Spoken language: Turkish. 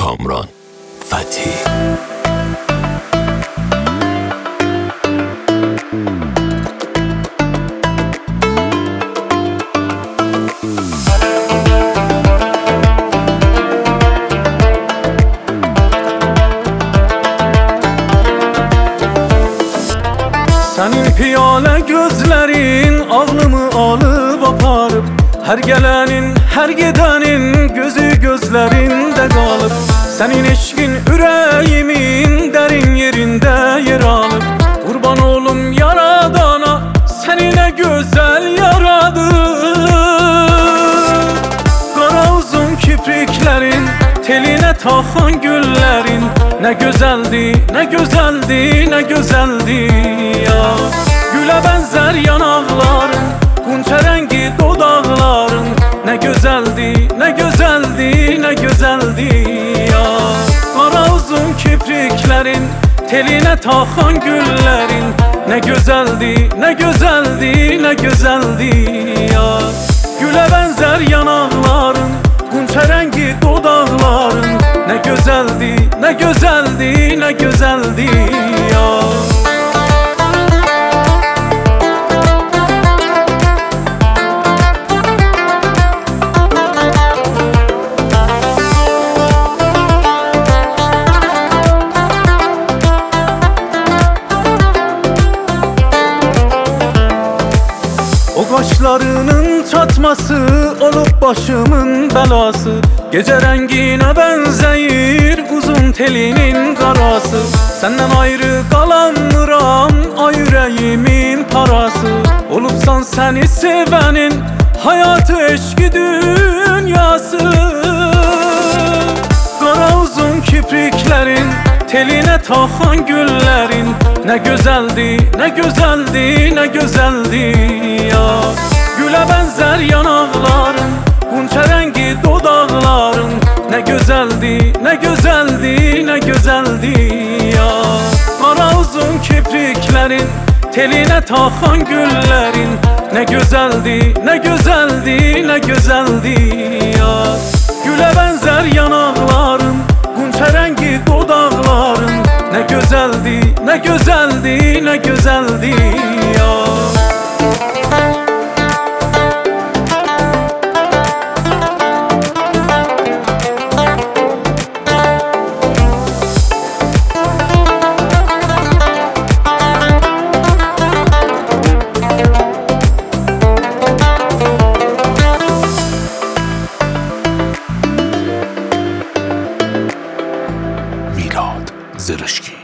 کامران فتحی. Senin piyale gözlerin ağlımı alıp aparıp, her gelenin her gidenin gözü gözlerinde kalıp, senin eşkin yüreğimin derin yerinde yer alıp, kurban oğlum yaradana seni ne güzel yaradı. Kara uzun kipriklerin teline takan güllerin ne güzeldi, ne güzeldi, ne güzeldi ya. Güle benzer yanakların, gunça rengi dudakların ne güzeldi, ne güzeldi, ne güzeldi ya. Kara uzun kipriklerin teline takan güllerin ne güzeldi, ne güzeldi, ne güzeldi ya. Güle benzer yanakların, gunça rengi dudakların ne güzeldi, ne güzeldi, ne güzeldi ya. O kaşlarının çatması olup başımın belası, gece rengine benzeyir uzun telinin karası. Senden ayrı kalamıram ay yüreğimin parası, olupsan seni sevenin hayatı eşki dünyası. Kara uzun kipriklerin teline takan güllerin ne güzeldi, ne güzeldi, ne güzeldi ya. Güle benzer yanakların, gunça rengi dudakların ne güzeldi, ne güzeldi, ne güzeldi ya. Kara uzun kipriklerin teline takan güllerin ne güzeldi, ne güzeldi, ne güzeldi ya. Güle benzer yanakların, gunça rengi dudakların ne güzeldi, ne güzeldi, ne güzeldi ya. میلاد زرشکی.